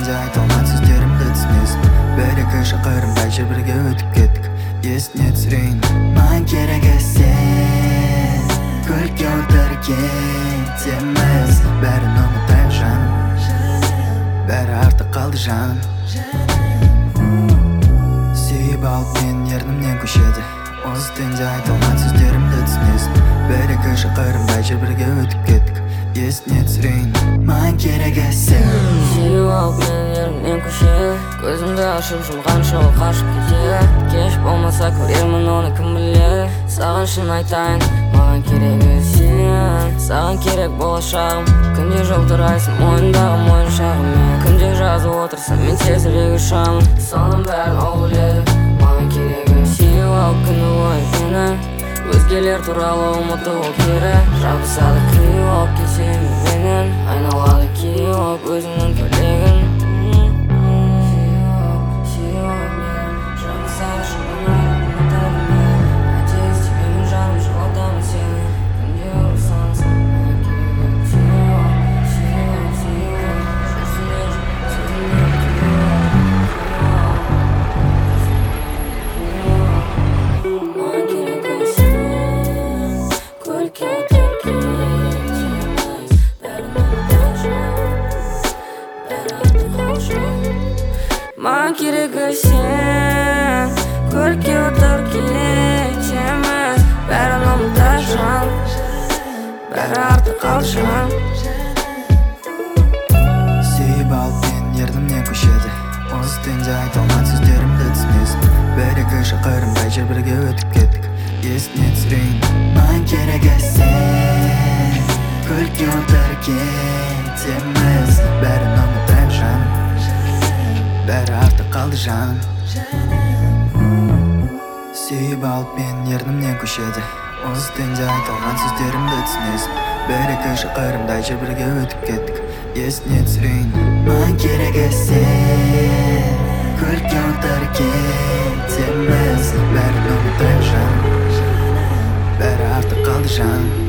түнде айта алман сөздерімді түсінесің. Бір-екі шақырымдай жер бірге өтіп кеттік. Есіне түсірейін, маған керек сен. Көлікке отыр кетеміз, бәрін ұмытайын жаным, бәрі артық қалды жаным. Сүйіп алып мен ернімнен көшеді. Осы түнде айта алман сөздерімді түсінесің. Бір-екі шақырымдай жер бірге өтіп кеттік. Есіне түсірейін, маған керек сен. Сүйіп алып мен ернімнен көшеді. Көзімді ашып жұмғанша ол қашып кетеді. Кеш болмаса көремін оны кім біледі. Саған шын айтайын, маған керек сен. Саған керек болашағым. Күнде жолдырайсың мойындағы мойыншағым. Күнде жазып отырсам мен тезірек ұшамын. Соның бәрін ол біледі, маған керек сүйіп алып күні бойы мені. Өзгелер туралы ұмыты ол кері. Жабысады қиып алып кетсем менен. Айналады киіп алып өзіңнің көйлегін. Сүйіп алып мен жабысады шыңына ұмытады мен. Әтек істемеймін жаным, жылатамын сені. Күнде ұрысамыз, маған керек сүйіп алып, сүйіп алып, сүйіп алып. Жүрсіңдер, сөзіңдер маған керек сен. Көлікке отыр кетеміз, бәрін ұмытайын, бәрі артық қалды. Маған керек сен. Көлікке отыр кетеміз, бәрін ұмытайын, бәрі артық қалды. Сүйіп алып мен ернімнен көшеді. Осы түнде айта алман сөздерімді түсінесің. Бір-екі шақырымдай жер бірге өтіп кеттік. Есіне түсірейін, маған керек сен. Көлікке отыр кетеміз, бәрін ұмытайын жаным, бәрі артық қалды жаным. Сүйіп алып мен ернімнен көшеді. Осы түнде айта алман сөздерімді түсінесің. Бір-екі шақырымдай жер бірге өтіп кеттік. Есіне түсірейін, маған керек сен. Көлікке отыр кетеміз, бәрін ұмытайын жаным, бәрі артық қалды жаным.